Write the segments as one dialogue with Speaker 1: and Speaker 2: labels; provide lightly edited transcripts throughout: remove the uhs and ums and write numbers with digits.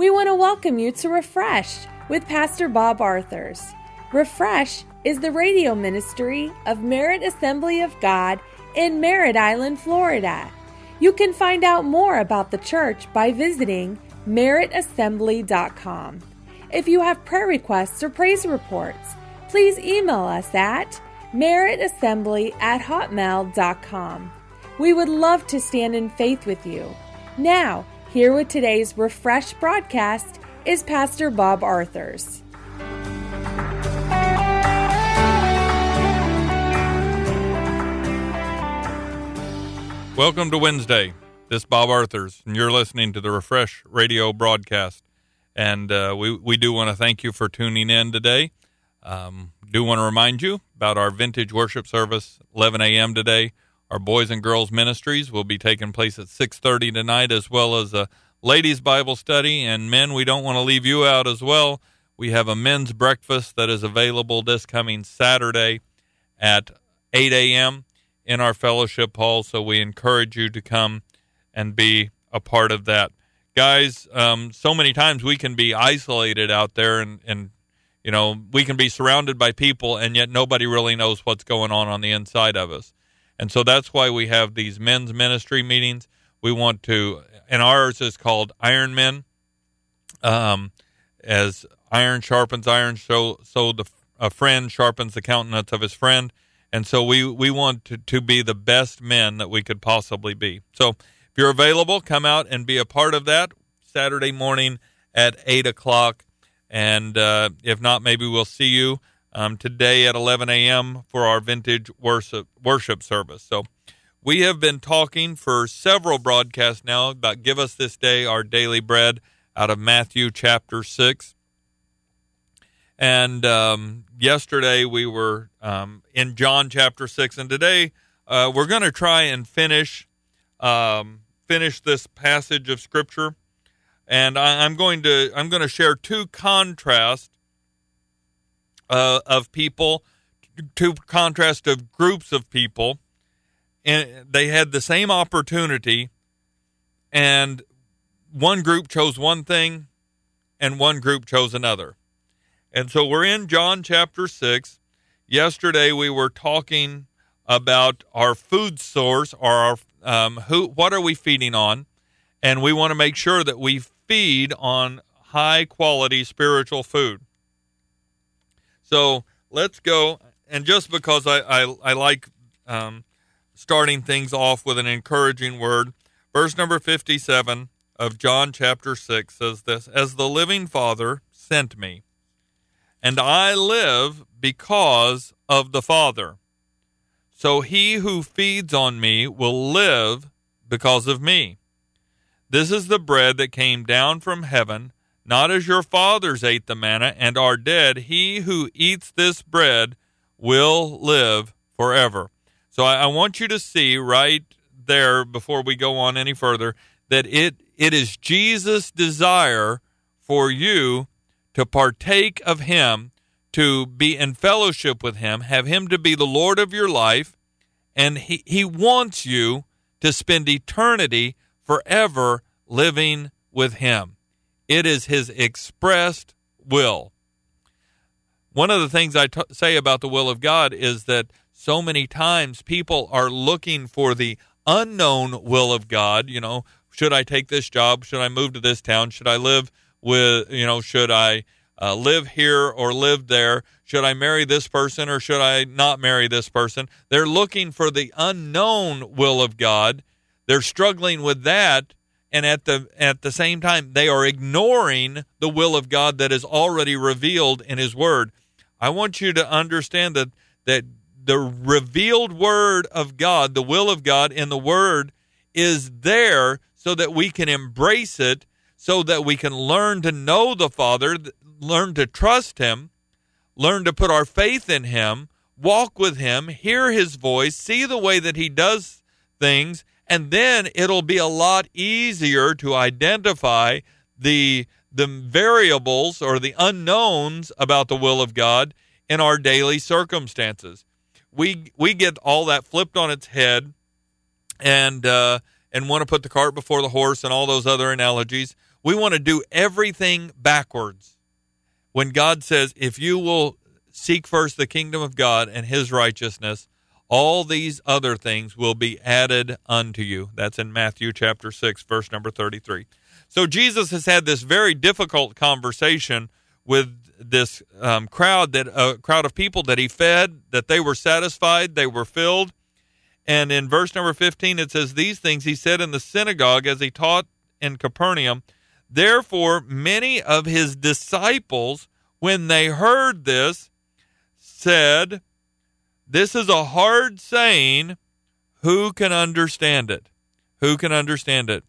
Speaker 1: we want to welcome you to Refresh with Pastor Bob Arthurs. Refresh is the radio ministry of Merritt Assembly of God in Merritt Island, Florida. You can find out more about the church by visiting merrittassembly.com. If you have prayer requests or praise reports, please email us at merrittassembly@hotmail.com. We would love to stand in faith with you. Now, here with today's Refresh broadcast is Pastor Bob Arthurs.
Speaker 2: Welcome to Wednesday. This is Bob Arthurs, and you're listening to the Refresh radio broadcast. And we do want to thank you for tuning in today. Do want to remind you about our vintage worship service, 11 a.m. today. Our boys and girls ministries will be taking place at 6:30 tonight, as well as a ladies' Bible study. And men, we don't want to leave you out as well. We have a men's breakfast that is available this coming Saturday at 8 a.m. in our fellowship hall. So we encourage you to come and be a part of that. Guys, so many times we can be isolated out there and you know, we can be surrounded by people and yet nobody really knows what's going on the inside of us. And so that's why we have these men's ministry meetings. We want to, and ours is called Iron Men. As iron sharpens iron, so a friend sharpens the countenance of his friend. And so we want to be the best men that we could possibly be. So if you're available, come out and be a part of that Saturday morning at 8 o'clock. And if not, maybe we'll see you today at 11 a.m. for our vintage worship service. So we have been talking for several broadcasts now about Give Us This Day Our Daily Bread out of Matthew chapter 6. And yesterday we were in John chapter 6. And today we're going to try and finish this passage of Scripture. And I'm going to share two contrasts of people, two contrasts of groups of people, and they had the same opportunity, and one group chose one thing, and one group chose another. And so we're in John chapter 6. Yesterday we were talking about our food source, or our what are we feeding on, and we want to make sure that we feed on high quality spiritual food. So let's go, and just because I like starting things off with an encouraging word, verse number 57 of John chapter 6 says this: "As the living Father sent me, and I live because of the Father, so he who feeds on me will live because of me. This is the bread that came down from heaven, not as your fathers ate the manna and are dead. He who eats this bread will live forever." So I want you to see right there, before we go on any further, that it is Jesus' desire for you to partake of him, to be in fellowship with him, have him to be the Lord of your life, and he wants you to spend eternity forever living with him. It is his expressed will. One of the things I say about the will of God is that so many times people are looking for the unknown will of God. You know, should I take this job? Should I move to this town? Should I live with, should I live here or live there? Should I marry this person or should I not marry this person? They're looking for the unknown will of God. They're struggling with that, and at the same time, they are ignoring the will of God that is already revealed in his word. I want you to understand that the revealed word of God, the will of God in the word, is there so that we can embrace it, so that we can learn to know the Father, learn to trust him, learn to put our faith in him, walk with him, hear his voice, see the way that he does things, and then it'll be a lot easier to identify the variables or the unknowns about the will of God in our daily circumstances. We get all that flipped on its head and want to put the cart before the horse and all those other analogies. We want to do everything backwards. When God says, if you will seek first the kingdom of God and his righteousness, all these other things will be added unto you. That's in Matthew chapter 6, verse number 33. So Jesus has had this very difficult conversation with this crowd of people that he fed, that they were satisfied, they were filled. And in verse number 15, it says, these things he said in the synagogue as he taught in Capernaum. Therefore, many of his disciples, when they heard this, said, this is a hard saying. Who can understand it? Who can understand it?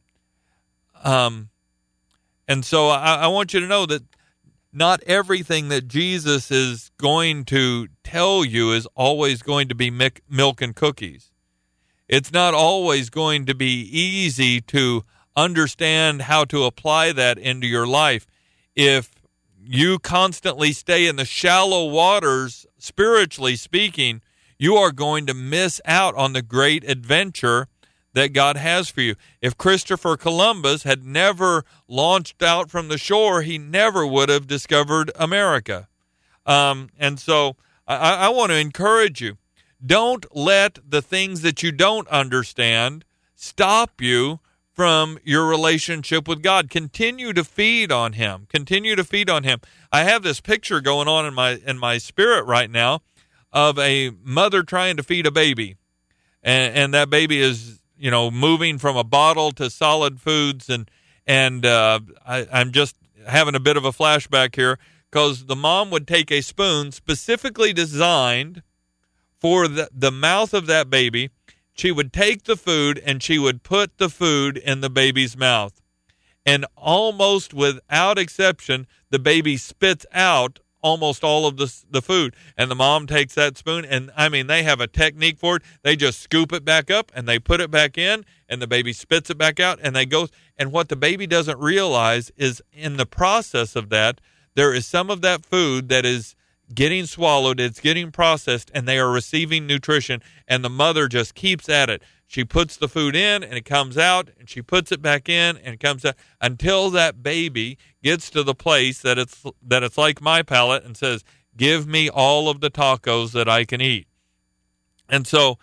Speaker 2: And so I want you to know that not everything that Jesus is going to tell you is always going to be milk and cookies. It's not always going to be easy to understand how to apply that into your life. If you constantly stay in the shallow waters, spiritually speaking, you are going to miss out on the great adventure that God has for you. If Christopher Columbus had never launched out from the shore, he never would have discovered America. And so I want to encourage you. Don't let the things that you don't understand stop you from your relationship with God. Continue to feed on him. Continue to feed on him. I have this picture going on in my spirit right now of a mother trying to feed a baby. And that baby is, moving from a bottle to solid foods. And I'm just having a bit of a flashback here, because the mom would take a spoon specifically designed for the mouth of that baby. She would take the food and she would put the food in the baby's mouth. And almost without exception, the baby spits out almost all of the food. And the mom takes that spoon, and they have a technique for it. They just scoop it back up and they put it back in, and the baby spits it back out, and they go. And what the baby doesn't realize is, in the process of that, there is some of that food that is getting swallowed, it's getting processed, and they are receiving nutrition, and the mother just keeps at it. She puts the food in and it comes out, and she puts it back in and it comes out, until that baby gets to the place that it's like my palate and says, give me all of the tacos that I can eat. And so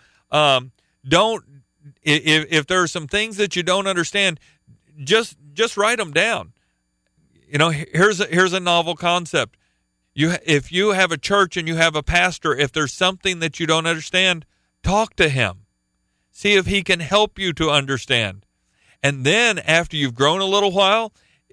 Speaker 2: if there are some things that you don't understand, just write them down. Here's a novel concept. If you have a church and you have a pastor, if there's something that you don't understand, talk to him. See if he can help you to understand. And then after you've grown a little while,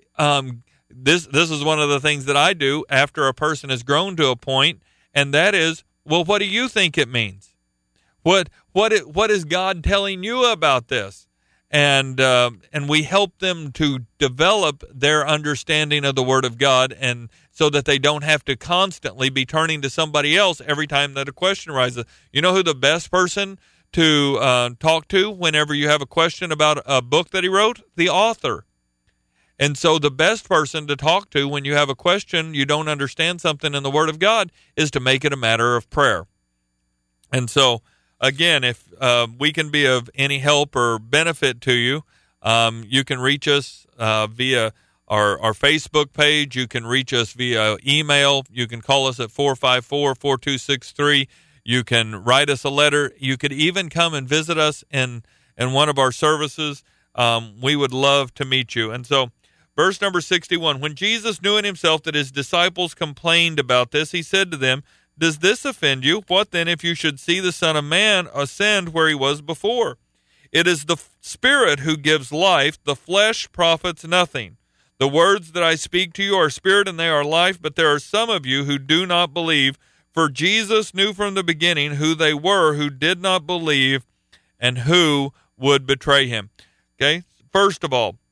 Speaker 2: this is one of the things that I do after a person has grown to a point, and that is, well, what do you think it means? What is God telling you about this? And we help them to develop their understanding of the Word of God, and so that they don't have to constantly be turning to somebody else every time that a question arises. You know who the best person to talk to whenever you have a question about a book that he wrote? The author. And so the best person to talk to when you have a question, you don't understand something in the Word of God, is to make it a matter of prayer. And so, again, if we can be of any help or benefit to you, you can reach us via our Facebook page. You can reach us via email. You can call us at 454-4263. You can write us a letter. You could even come and visit us in one of our services. We would love to meet you. And so, verse number 61, when Jesus knew in himself that his disciples complained about this, he said to them, does this offend you? What then if you should see the Son of Man ascend where he was before? It is the Spirit who gives life. The flesh profits nothing. The words that I speak to you are spirit and they are life, but there are some of you who do not believe. For Jesus knew from the beginning who they were who did not believe and who would betray him. Okay, first of all,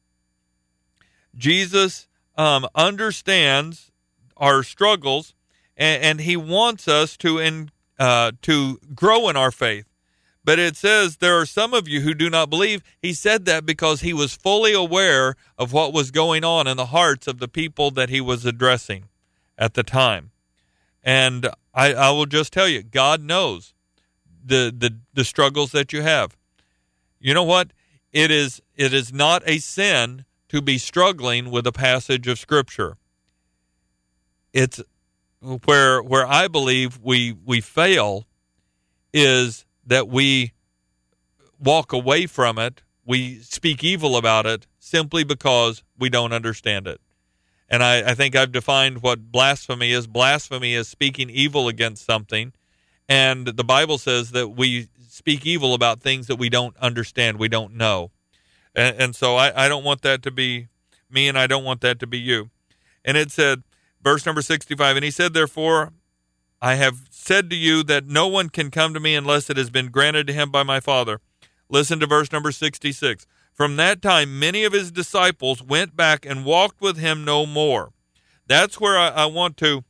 Speaker 2: Jesus understands our struggles, and he wants us to grow in our faith. But it says there are some of you who do not believe. He said that because he was fully aware of what was going on in the hearts of the people that he was addressing at the time. And I will just tell you, God knows the struggles that you have. You know what? It is not a sin to be struggling with a passage of Scripture. It's where I believe we fail is that we walk away from it. We speak evil about it simply because we don't understand it. And I think I've defined what blasphemy is. Blasphemy is speaking evil against something. And the Bible says that we speak evil about things that we don't understand, we don't know. And so I don't want that to be me, and I don't want that to be you. And it said, verse number 65, and he said, therefore, I have said to you that no one can come to me unless it has been granted to him by my Father. Listen to verse number 66. From that time, many of his disciples went back and walked with him no more. That's where I want to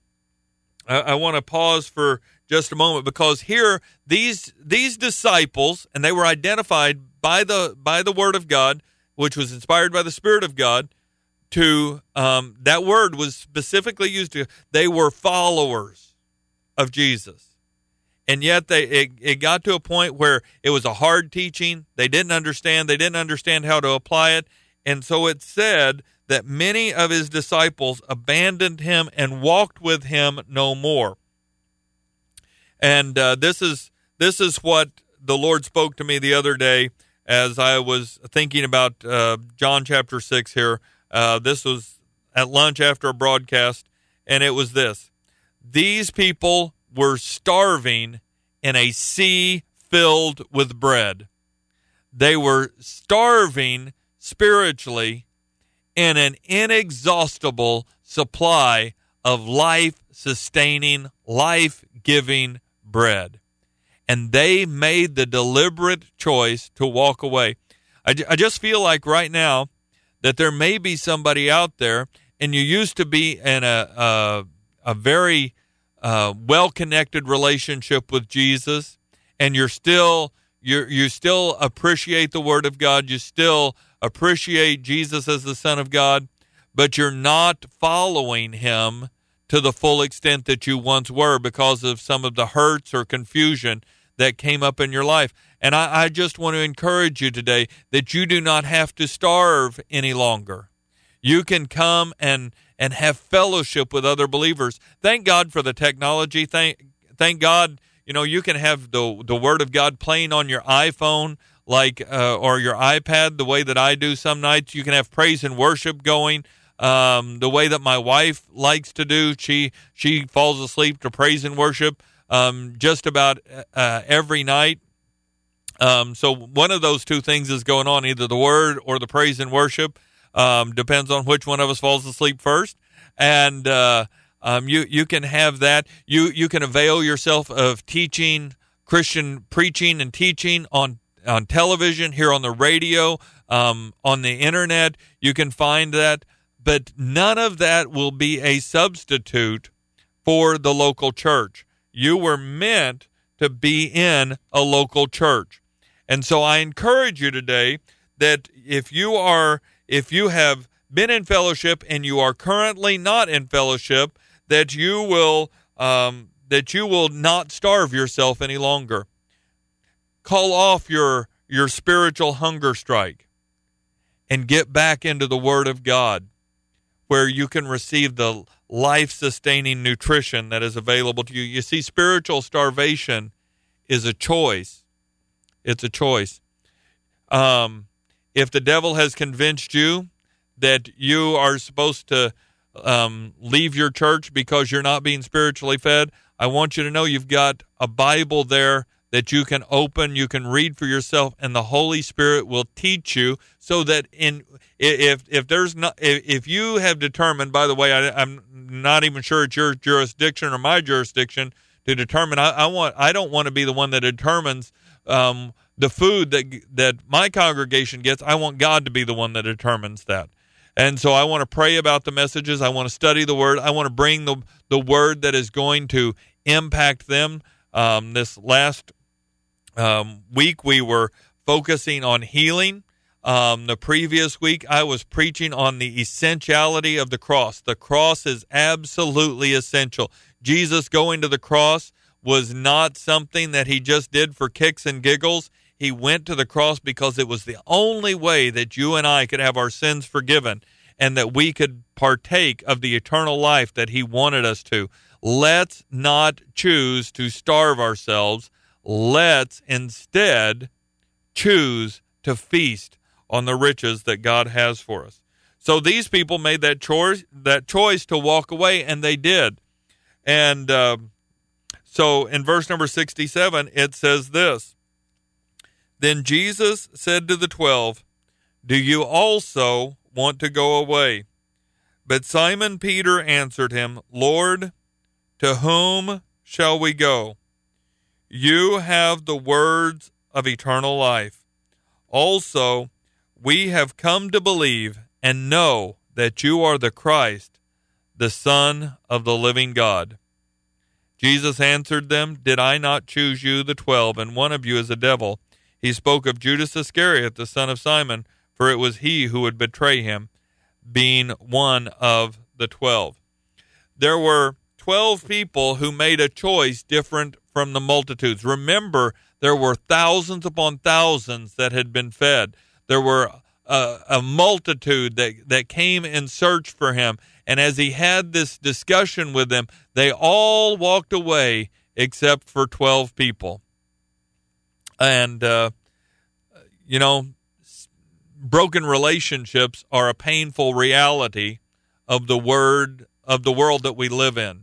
Speaker 2: pause for just a moment, because here these disciples, and they were identified by the Word of God, which was inspired by the Spirit of God. To that word was specifically used to. They were followers of Jesus, and yet it got to a point where it was a hard teaching. They didn't understand. They didn't understand how to apply it, and so it said that many of his disciples abandoned him and walked with him no more. And this is what the Lord spoke to me the other day as I was thinking about John chapter 6 here. This was at lunch after a broadcast, and it was this. These people were starving in a sea filled with bread. They were starving spiritually in an inexhaustible supply of life-sustaining, life-giving bread. And they made the deliberate choice to walk away. I just feel like right now that there may be somebody out there, and you used to be in a very well-connected relationship with Jesus, and you still appreciate the Word of God, you still appreciate Jesus as the Son of God, but you're not following him to the full extent that you once were because of some of the hurts or confusion that came up in your life. And I just want to encourage you today that you do not have to starve any longer. You can come and have fellowship with other believers. Thank God for the technology. Thank God, you can have the Word of God playing on your iPhone or your iPad the way that I do some nights. You can have praise and worship going the way that my wife likes to do. She falls asleep to praise and worship just about every night. So one of those two things is going on, either the Word or the praise and worship. Depends on which one of us falls asleep first. And you can have that. You can avail yourself of teaching, Christian preaching and teaching on television, here on the radio, on the internet. You can find that. But none of that will be a substitute for the local church. You were meant to be in a local church. And so I encourage you today that if you have been in fellowship and you are currently not in fellowship, that you will not starve yourself any longer. Call off your spiritual hunger strike and get back into the Word of God, where you can receive the life-sustaining nutrition that is available to you. You see, spiritual starvation is a choice. It's a choice. If the devil has convinced you that you are supposed to leave your church because you're not being spiritually fed, I want you to know you've got a Bible there that you can open, you can read for yourself, and the Holy Spirit will teach you, so that if you have determined, by the way, I'm not even sure it's your jurisdiction or my jurisdiction to determine. I don't want to be the one that determines the food that my congregation gets. I want God to be the one that determines that. And so I want to pray about the messages. I want to study the Word. I want to bring the Word that is going to impact them. This last week we were focusing on healing. The previous week I was preaching on the essentiality of the cross. The cross is absolutely essential. Jesus going to the cross was not something that he just did for kicks and giggles. He went to the cross because it was the only way that you and I could have our sins forgiven and that we could partake of the eternal life that he wanted us to. Let's not choose to starve ourselves. Let's instead choose to feast on the riches that God has for us. So these people made that choice to walk away, and they did. And so in verse number 67, it says this: Then Jesus said to the 12, Do you also want to go away? But Simon Peter answered him, Lord, to whom shall we go? You have the words of eternal life. Also, we have come to believe and know that you are the Christ, the Son of the living God. Jesus answered them, Did I not choose you, the 12, and one of you is a devil? He spoke of Judas Iscariot, the son of Simon, for it was he who would betray him, being one of the 12. There were 12 people who made a choice different from the multitudes. Remember, there were thousands upon thousands that had been fed. There were a multitude that came in search for him. And as he had this discussion with them, they all walked away except for 12 people. And, broken relationships are a painful reality of the world that we live in.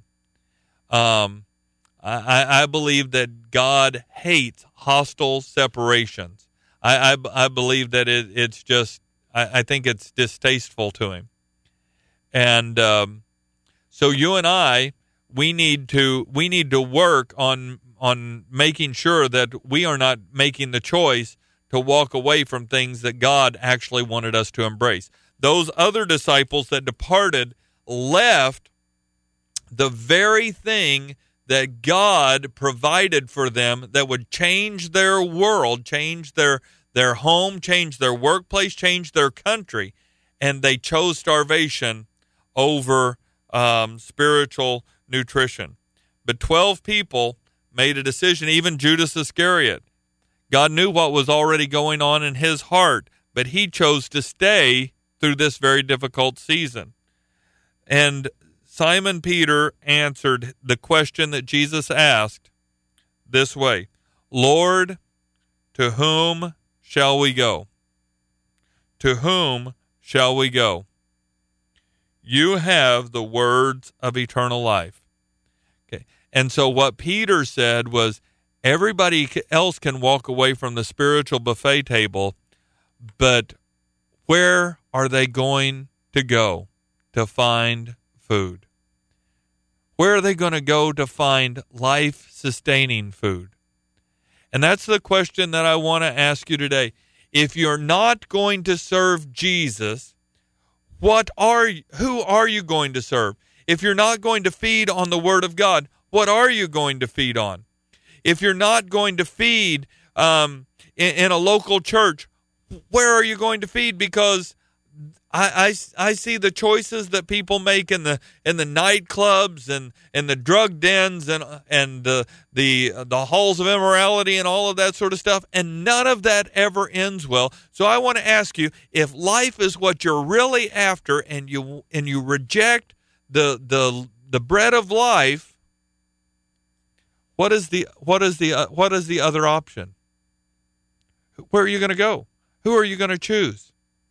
Speaker 2: I believe that God hates hostile separations. I believe that it's just, I think it's distasteful to him. And so you and I, we need to work on making sure that we are not making the choice to walk away from things that God actually wanted us to embrace. Those other disciples that departed left the very thing that God provided for them that would change their world, change their home, change their workplace, change their country, and they chose starvation over spiritual nutrition. But 12 people made a decision, even Judas Iscariot. God knew what was already going on in his heart, but he chose to stay through this very difficult season. And Simon Peter answered the question that Jesus asked this way: Lord, to whom shall we go? To whom shall we go? You have the words of eternal life. Okay. And so what Peter said was, everybody else can walk away from the spiritual buffet table, but where are they going to go to find food? Where are they going to go to find life-sustaining food? And that's the question that I want to ask you today. If you're not going to serve Jesus, who are you going to serve? If you're not going to feed on the Word of God, what are you going to feed on? If you're not going to feed in a local church, where are you going to feed? Because I see the choices that people make in the nightclubs and the drug dens and the halls of immorality and all of that sort of stuff, and none of that ever ends well. So I want to ask you, if life is what you're really after, and you reject the bread of life, what is the other option? Where are you going to go? Who are you going to choose?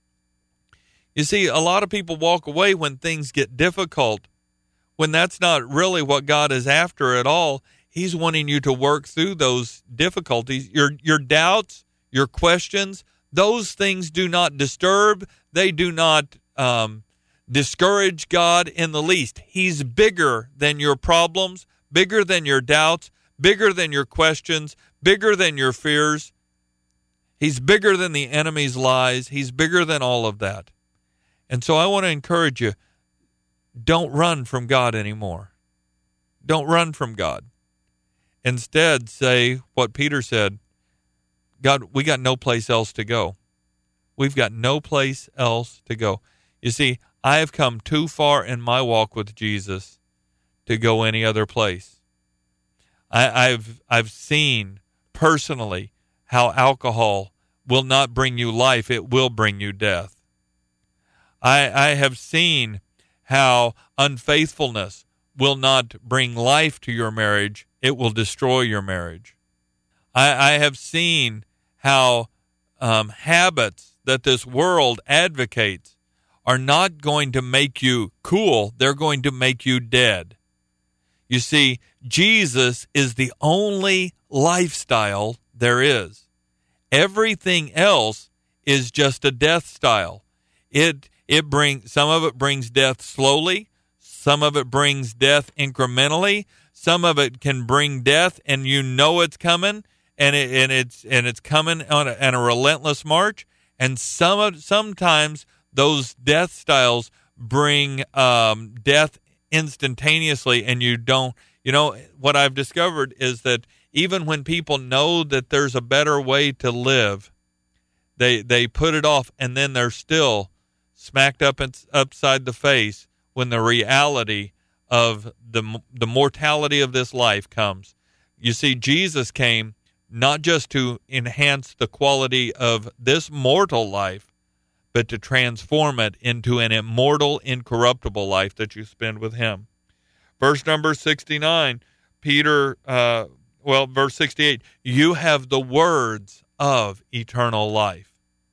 Speaker 2: You see, a lot of people walk away when things get difficult, when that's not really what God is after at all. He's wanting you to work through those difficulties. Your doubts, your questions, those things do not disturb. They do not discourage God in the least. He's bigger than your problems, bigger than your doubts, bigger than your questions, bigger than your fears. He's bigger than the enemy's lies. He's bigger than all of that. And so I want to encourage you, don't run from God anymore. Don't run from God. Instead, say what Peter said, God, we got no place else to go. We've got no place else to go. You see, I have come too far in my walk with Jesus to go any other place. I've seen personally how alcohol will not bring you life, it will bring you death. I have seen how unfaithfulness will not bring life to your marriage, it will destroy your marriage. I have seen how habits that this world advocates are not going to make you cool, they're going to make you dead. You see, Jesus is the only lifestyle there is. Everything else is just a death style. Some of it brings death slowly, some of it brings death incrementally, some of it can bring death and you know it's coming, and it's coming on a relentless march. And sometimes those death styles bring death instantaneously, and you don't. You know what I've discovered is that even when people know that there's a better way to live, they put it off, and then they're still smacked up upside the face when the reality of the mortality of this life comes. You see, Jesus came not just to enhance the quality of this mortal life, but to transform it into an immortal, incorruptible life that you spend with him. Verse number 69, verse 68, you have the words of eternal life.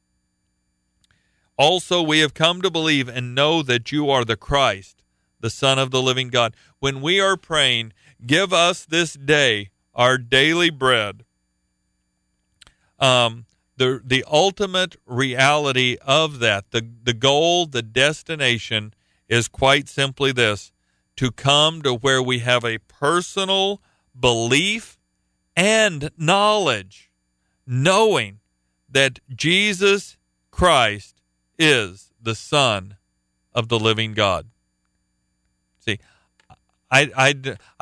Speaker 2: Also, we have come to believe and know that you are the Christ, the Son of the living God. When we are praying, give us this day our daily bread, the ultimate reality of that, the goal, the destination is quite simply this: to come to where we have a personal belief and knowledge, knowing that Jesus Christ is the Son of the living God. See, I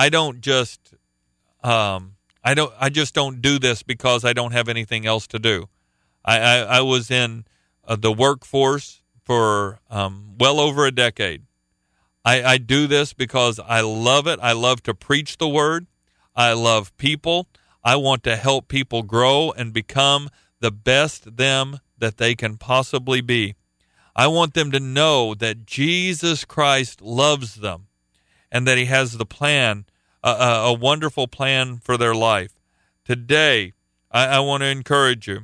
Speaker 2: just don't do this because I don't have anything else to do. I was in the workforce for well over a decade. I do this because I love it. I love to preach the word. I love people. I want to help people grow and become the best them that they can possibly be. I want them to know that Jesus Christ loves them and that he has the plan, a wonderful plan for their life. Today, I want to encourage you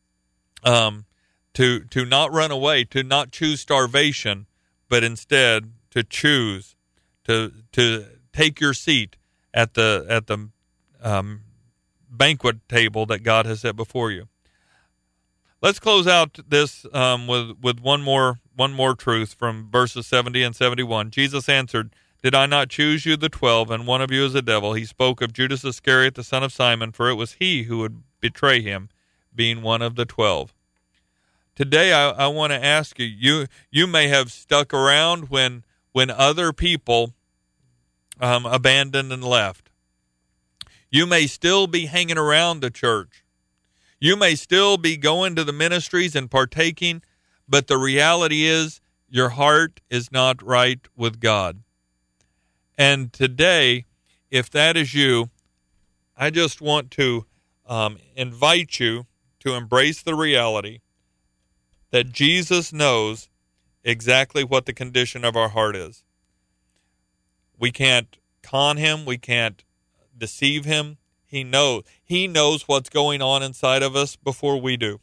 Speaker 2: to not run away, to not choose starvation, but instead to choose to take your seat at the banquet table that God has set before you. Let's close out this with one more truth from verses 70 and 71. Jesus answered, "Did I not choose you the 12, and one of you is a devil?" He spoke of Judas Iscariot, the son of Simon, for it was he who would betray him, being one of the 12. Today, I want to ask you, you may have stuck around when other people abandoned and left. You may still be hanging around the church. You may still be going to the ministries and partaking, but the reality is your heart is not right with God. And today, if that is you, I just want to invite you to embrace the reality that Jesus knows exactly what the condition of our heart is. We can't con him. We can't deceive him. He knows what's going on inside of us before we do.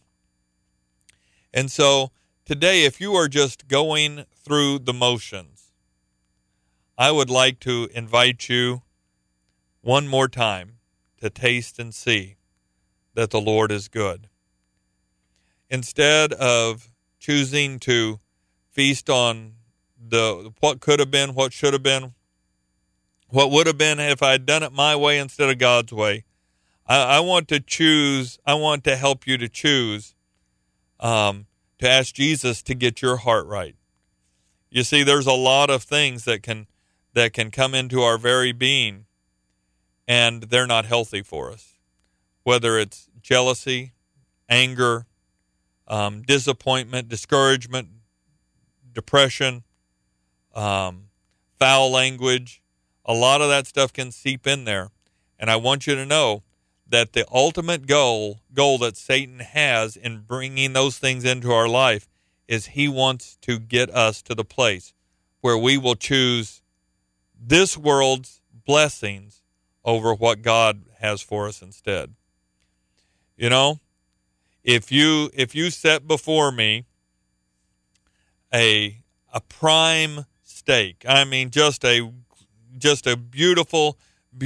Speaker 2: And so today, if you are just going through the motions, I would like to invite you one more time to taste and see that the Lord is good. Instead of choosing to feast on the what could have been, what should have been, what would have been if I had done it my way instead of God's way, I want to choose. I want to help you to choose to ask Jesus to get your heart right. You see, there's a lot of things that can come into our very being, and they're not healthy for us. Whether it's jealousy, anger, disappointment, discouragement, depression, foul language, a lot of that stuff can seep in there. And I want you to know that the ultimate goal that Satan has in bringing those things into our life is he wants to get us to the place where we will choose this world's blessings over what God has for us instead. You know, if you set before me a prime steak, I mean just a beautiful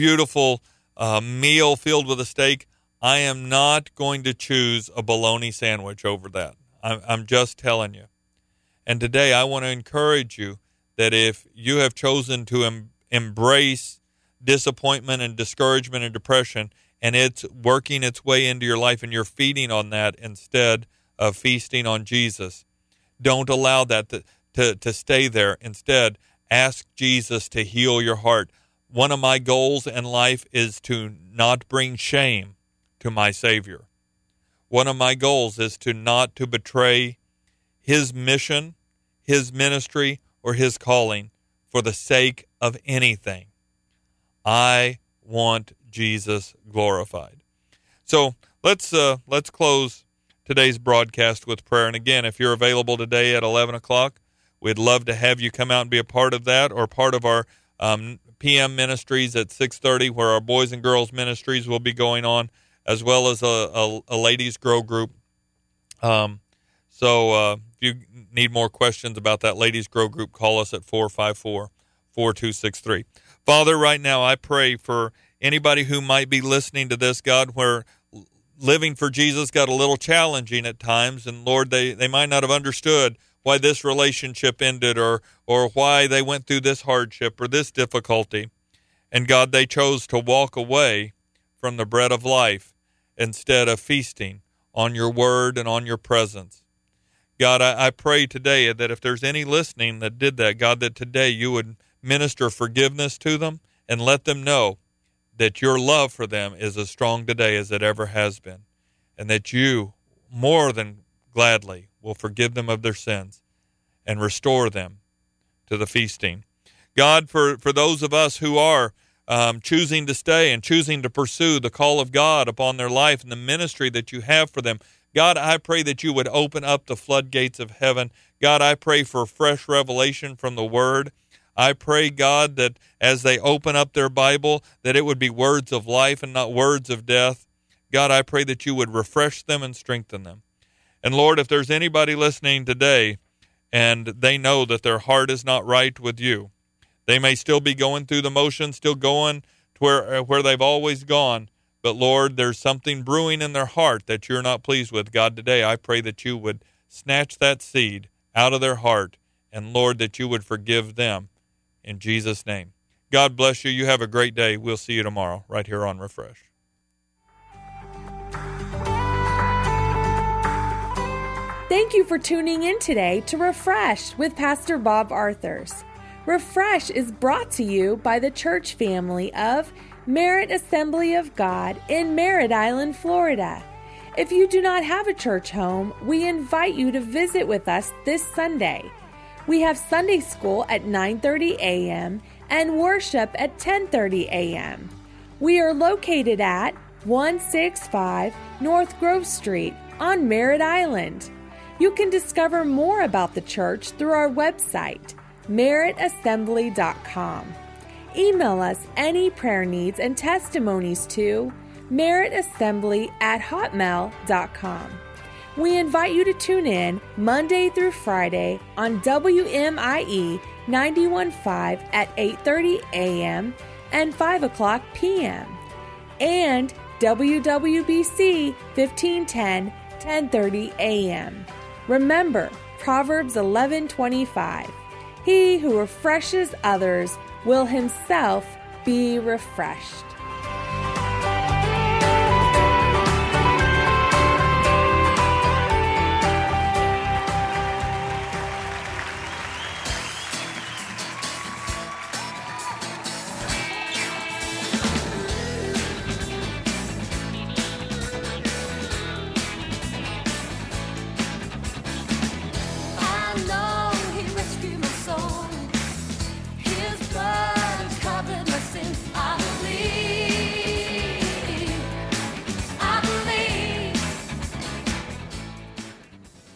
Speaker 2: meal filled with a steak, I am not going to choose a bologna sandwich over that. I'm just telling you. And today I want to encourage you that if you have chosen to embrace disappointment and discouragement and depression, and it's working its way into your life and you're feeding on that instead of feasting on Jesus, don't allow that to stay there. Instead, ask Jesus to heal your heart. One of my goals in life is to not bring shame to my Savior. One of my goals is not to betray his mission, his ministry, or his calling for the sake of anything. I want Jesus glorified. So let's close today's broadcast with prayer. And again, if you're available today at 11 o'clock, we'd love to have you come out and be a part of that, or part of our PM ministries at 6:30, where our boys and girls ministries will be going on, as well as a ladies grow group. So if you need more questions about that ladies grow group, call us at 454-4263. Father, right now I pray for anybody who might be listening to this, God, where living for Jesus got a little challenging at times, and Lord, they might not have understood why this relationship ended, or why they went through this hardship or this difficulty. And God, they chose to walk away from the bread of life instead of feasting on your word and on your presence. God, I pray today that if there's any listening that did that, God, that today you would minister forgiveness to them and let them know that your love for them is as strong today as it ever has been, and that you more than gladly will forgive them of their sins and restore them to the feasting. God, for those of us who are choosing to stay and choosing to pursue the call of God upon their life and the ministry that you have for them, God, I pray that you would open up the floodgates of heaven. God, I pray for fresh revelation from the Word. I pray, God, that as they open up their Bible, that it would be words of life and not words of death. God, I pray that you would refresh them and strengthen them. And Lord, if there's anybody listening today and they know that their heart is not right with you, they may still be going through the motions, still going to where they've always gone, but Lord, there's something brewing in their heart that you're not pleased with. God, today I pray that you would snatch that seed out of their heart, and Lord, that you would forgive them in Jesus' name. God bless you. You have a great day. We'll see you tomorrow right here on Refresh.
Speaker 1: Thank you for tuning in today to Refresh with Pastor Bob Arthurs. Refresh is brought to you by the church family of Merritt Assembly of God in Merritt Island, Florida. If you do not have a church home, we invite you to visit with us this Sunday. We have Sunday school at 9:30 a.m. and worship at 10:30 a.m. We are located at 165 North Grove Street on Merritt Island. You can discover more about the church through our website, merrittassembly.com. Email us any prayer needs and testimonies to merrittassembly@hotmail.com. We invite you to tune in Monday through Friday on WMIE 91.5 at 8:30 a.m. and 5 o'clock p.m. and WWBC 1510, 10:30 a.m. Remember Proverbs 11:25. He who refreshes others will himself be refreshed.